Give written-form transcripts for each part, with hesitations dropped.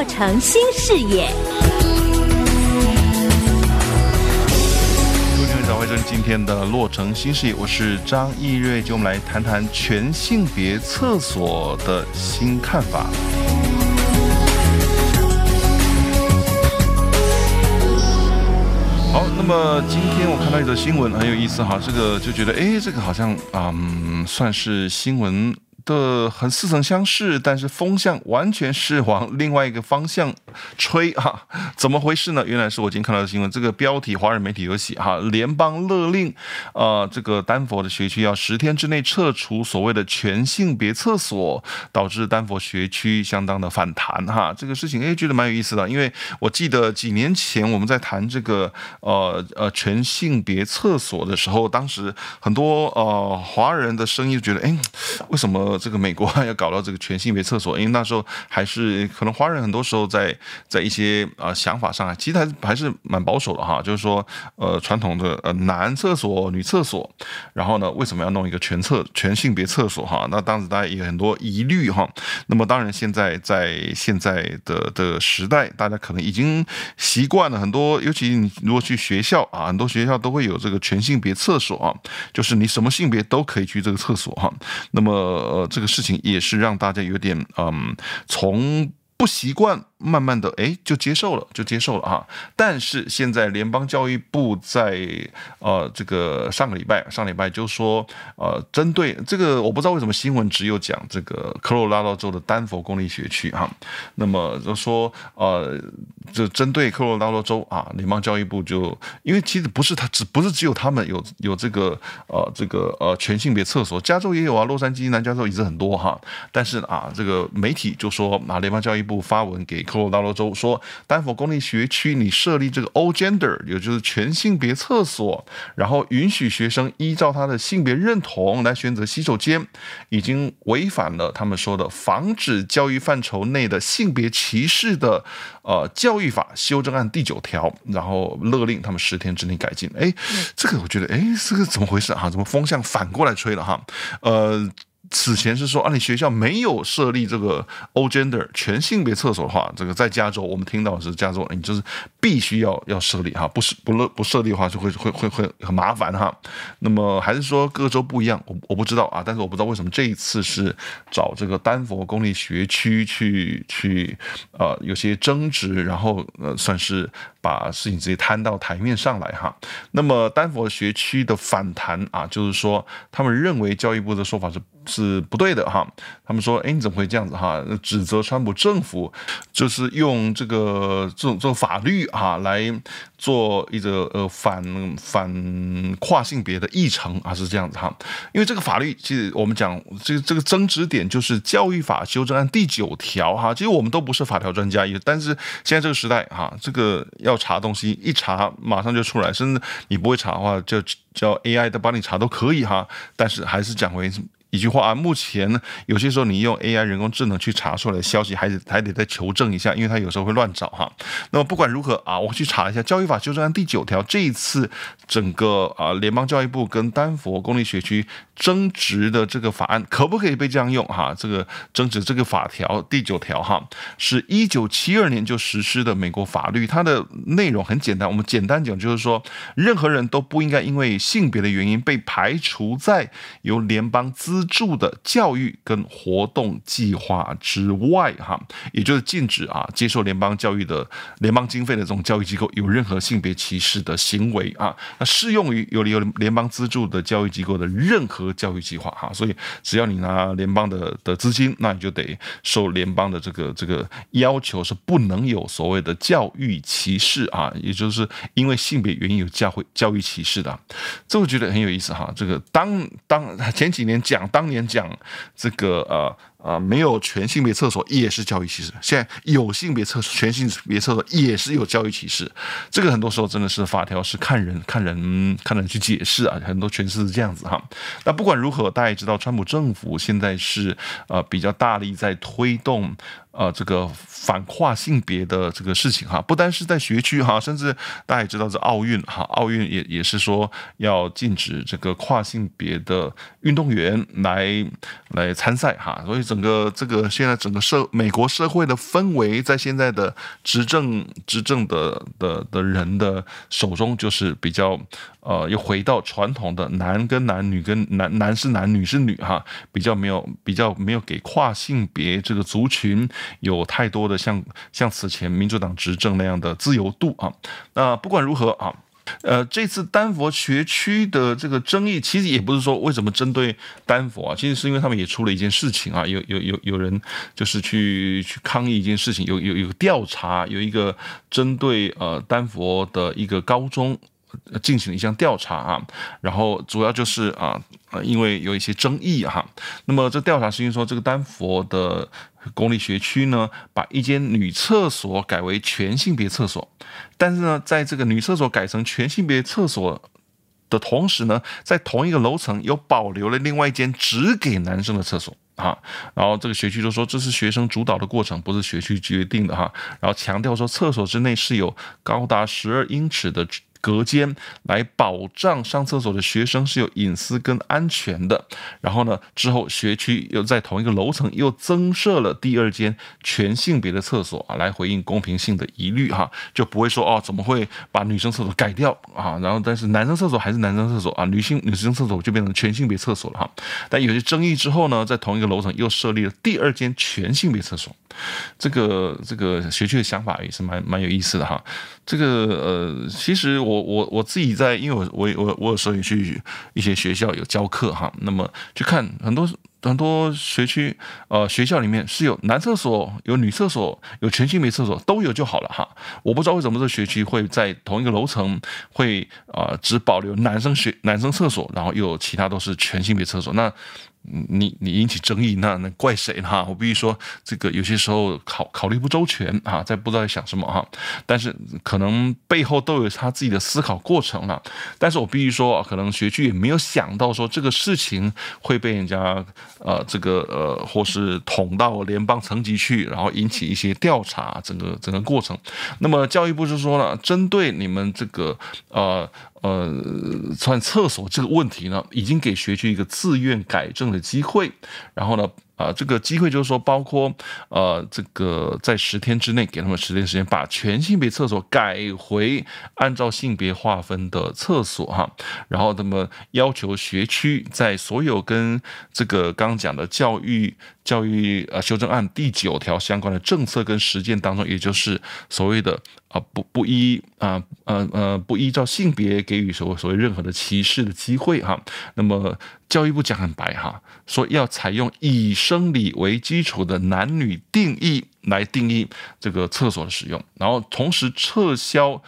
洛城新视野。 早回今天的洛城新视野，我是张义瑞，就我们来谈谈全性别厕所的新看法。好，那么今天我看到一则新闻很有意思哈，这个就觉得这个好像算是新闻的很似曾相识，但是风向完全是往另外一个方向吹啊！怎么回事呢？原来是我今天看到的新闻，这个标题华人媒体有写哈，联邦勒令这个丹佛的学区要10天之内撤除所谓的全性别厕所，导致丹佛学区相当的反弹哈。这个事情觉得蛮有意思的，因为我记得几年前我们在谈这个全性别厕所的时候，当时很多华人的声音就觉得为什么这个美国要搞到这个全性别厕所？因为那时候还是可能华人很多时候在一些想法上其实还是蛮保守的哈，就是说传统的男厕所、女厕所，然后呢为什么要弄一个全性别厕所哈？那当时大家也有很多疑虑哈。那么当然现在的时代，大家可能已经习惯了很多，尤其你如果去学校很多学校都会有这个全性别厕所就是你什么性别都可以去这个厕所哈。那么这个事情也是让大家有点从不习惯慢慢的就接受了哈。但是现在联邦教育部在这个上礼拜就说针对这个，我不知道为什么新闻只有讲这个科罗拉多州的丹佛公立学区哈。那么就说就针对科罗拉多州联邦教育部就因为其实不是只有他们有这个全性别厕所，加州也有洛杉矶、南加州也是很多哈。但是这个媒体就说联邦教育部发文给科罗拉多州说，丹佛公立学区你设立这个 all gender， 也就是全性别厕所，然后允许学生依照他的性别认同来选择洗手间，已经违反了他们说的防止教育范畴内的性别歧视的教育法修正案第9条，然后勒令他们10天之内改进。这个我觉得这个怎么回事怎么风向反过来吹了哈？此前是说你学校没有设立这个 all gender 全性别厕所的话，这个在加州我们听到的是加州你就是必须要设立哈，不设立的话就会很麻烦哈。那么还是说各州不一样，我不知道但是我不知道为什么这一次是找这个丹佛公立学区去有些争执，然后算是把事情直接摊到台面上来哈。那么丹佛学区的反弹就是说他们认为教育部的说法是不对的哈。他们说你怎么会这样子哈？指责川普政府就是用这种法律来做一个反跨性别的议程是这样子哈。因为这个法律其实我们讲这个争执点就是教育法修正案第9条哈。其实我们都不是法条专家，但是现在这个时代这个要查东西一查马上就出来，甚至你不会查的话就叫 AI 的帮你查都可以哈。但是还是讲回一句话目前有些时候你用 AI 人工智能去查出来的消息还得再求证一下，因为它有时候会乱找哈。那么不管如何我去查一下教育法修正案第9条，这一次整个联邦教育部跟丹佛公立学区争执的这个法案可不可以被这样用哈？这个争执这个法条第9条哈，是1972年就实施的美国法律，它的内容很简单，我们简单讲就是说，任何人都不应该因为性别的原因被排除在由联邦资助的教育跟活动计划之外哈，也就是禁止接受联邦教育的联邦经费的这种教育机构有任何性别歧视的行为那适用于有联邦资助的教育机构的任何教育计划哈。所以只要你拿联邦的资金，那你就得受联邦的这个要求，是不能有所谓的教育歧视也就是因为性别原因有教育歧视的。这我觉得很有意思哈。这个前几年当年讲这个没有全性别厕所也是教育歧视，现在有性别全性别厕所也是有教育歧视。这个很多时候真的是法条是看人去解释很多诠释是这样子哈。那不管如何，大家也知道川普政府现在是比较大力在推动这个反跨性别的这个事情哈，不单是在学区哈，甚至大家也知道这奥运哈，奥运也是说要禁止这个跨性别的运动员来参赛哈，所以整个这个现在整个美国社会的氛围，在现在的执政的人的手中，就是比较又回到传统的男跟男，女跟男是男，女是女哈，比较没有给跨性别这个族群有太多的像此前民主党执政那样的自由度啊。那不管如何啊。这次丹佛学区的这个争议，其实也不是说为什么针对丹佛啊，其实是因为他们也出了一件事情啊，有人就是去抗议一件事情，有个调查，有一个针对丹佛的一个高中进行了一项调查啊，然后主要就是因为有一些争议哈，那么这调查是因为说这个丹佛的公立学区呢，把一间女厕所改为全性别厕所，但是呢，在这个女厕所改成全性别厕所的同时呢，在同一个楼层又保留了另外一间只给男生的厕所啊，然后这个学区就说这是学生主导的过程，不是学区决定的哈，然后强调说厕所之内是有高达12英尺的隔间来保障上厕所的学生是有隐私跟安全的。然后呢，之后学区又在同一个楼层又增设了第2间全性别的厕所来回应公平性的疑虑哈，就不会说怎么会把女生厕所改掉啊，然后但是男生厕所还是男生厕所啊，女生厕所就变成全性别厕所了哈。但有些争议之后呢，在同一个楼层又设立了第2间全性别厕所。这个学区的想法也是蛮有意思的哈。这个其实我自己在，因为我有时候也去一些学校有教课哈，那么去看很多学区学校里面是有男厕所、有女厕所、有全性别厕所都有就好了哈。我不知道为什么这个学区会在同一个楼层会只保留男生厕所，然后又有其他都是全性别厕所。那你引起争议，那怪谁呢？我必须说，这个有些时候考虑不周全啊，在不知道在想什么哈。但是可能背后都有他自己的思考过程了。但是我必须说，可能学区也没有想到说这个事情会被人家或是捅到联邦层级去，然后引起一些调查，整个过程。那么教育部就说了，针对你们这个穿厕所这个问题呢，已经给学区一个自愿改正的机会。然后呢，这个机会就是说，包括这个在10天之内给他们10天时间，把全性别厕所改回按照性别划分的厕所哈。然后那么要求学区在所有跟这个刚刚讲的教育修正案第9条相关的政策跟实践当中，也就是所谓的不依照性别给予所谓任何的歧视的机会哈。那么教育部讲很白哈，说要采用以生理为基础的男女定义来定义这个厕所的使用，然后同时撤销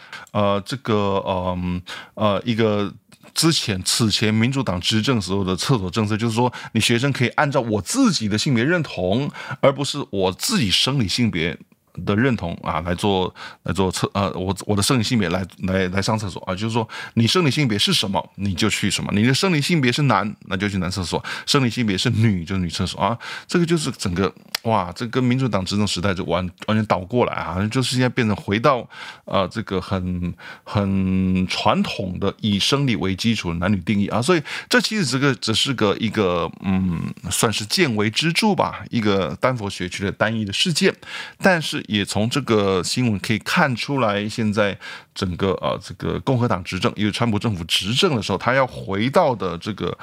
一个此前民主党执政时候的厕所政策，就是说你学生可以按照我自己的性别认同，而不是我自己生理性别的认同来做我的生理性别来上厕所啊，就是说你生理性别是什么你就去什么，你的生理性别是男那就去男厕所，生理性别是女就是女厕所啊，这个就是整个这跟民主党执政时代就完全倒过来啊，就是现在变成回到这个很传统的以生理为基础的男女定义啊，所以这其实只是一个算是见微知著吧，一个丹佛学区的单一的事件，但是也从这个新闻可以看出来，现在整个这个共和党执政，因为川普政府执政的时候，他要回到的这个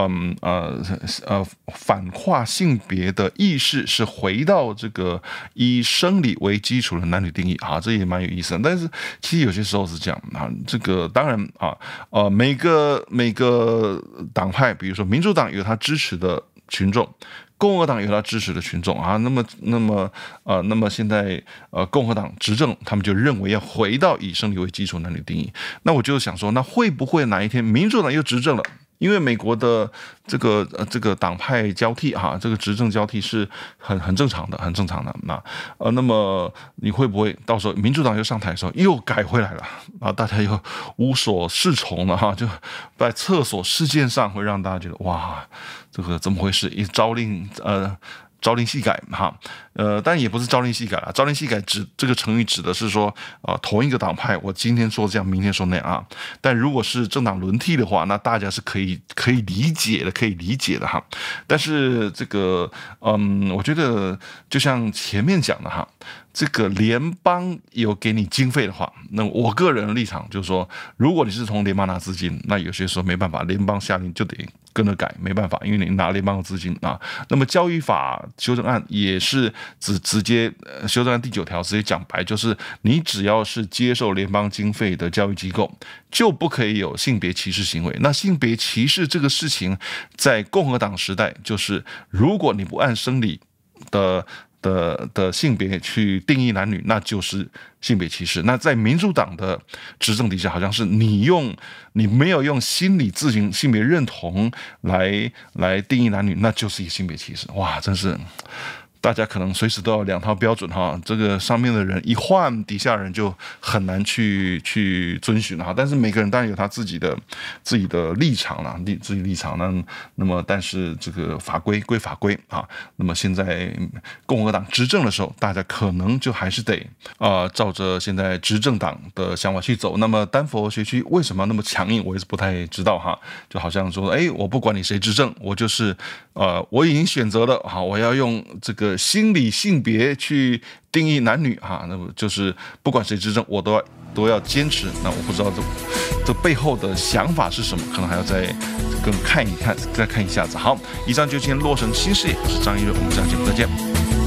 反跨性别的意识是回到这个以生理为基础的男女定义啊，这也蛮有意思的。但是其实有些时候是这样啊，这个当然每个党派，比如说民主党有他支持的群众，共和党有他支持的群众啊，那么现在共和党执政，他们就认为要回到以生理为基础男女定义。那我就想说，那会不会哪一天民主党又执政了？因为美国的这个党派交替哈，这个执政交替是很正常的，很正常的。那么你会不会到时候民主党又上台的时候又改回来了啊？大家又无所适从了哈，就在厕所事件上会让大家觉得哇，这个怎么回事？一朝令朝令夕改哈，但也不是朝令夕改啦，朝令夕改这个成语指的是说，同一个党派我今天说这样，明天说那样啊。但如果是政党轮替的话，那大家是可以理解的哈。但是这个我觉得就像前面讲的哈。这个联邦有给你经费的话，那我个人的立场就是说，如果你是从联邦拿资金，那有些时候没办法，联邦下令就得跟着改，没办法，因为你拿联邦的资金啊。那么教育法修正案也是直接修正案第9条直接讲白，就是你只要是接受联邦经费的教育机构，就不可以有性别歧视行为。那性别歧视这个事情，在共和党时代，就是如果你不按生理的性别去定义男女，那就是性别歧视。那在民主党的执政底下，好像是你没有用心理自行性别认同来定义男女，那就是一个性别歧视。哇，真是。大家可能随时都要2套标准哈，这个上面的人一换，底下人就很难去遵循哈。但是每个人当然有他自己的立场啦，自己立场那么但是这个法规归法规啊。那么现在共和党执政的时候，大家可能就还是得照着现在执政党的想法去走。那么丹佛学区为什么那么强硬，我也是不太知道哈。就好像说，我不管你谁执政，我就是我已经选择了哈，我要用这个心理性别去定义男女哈，那么就是不管谁执政，我都要坚持。那我不知道这背后的想法是什么，可能还要再看一下子。好，以上就今天洛城新视野，我是张一瑞，我们下期节目再见。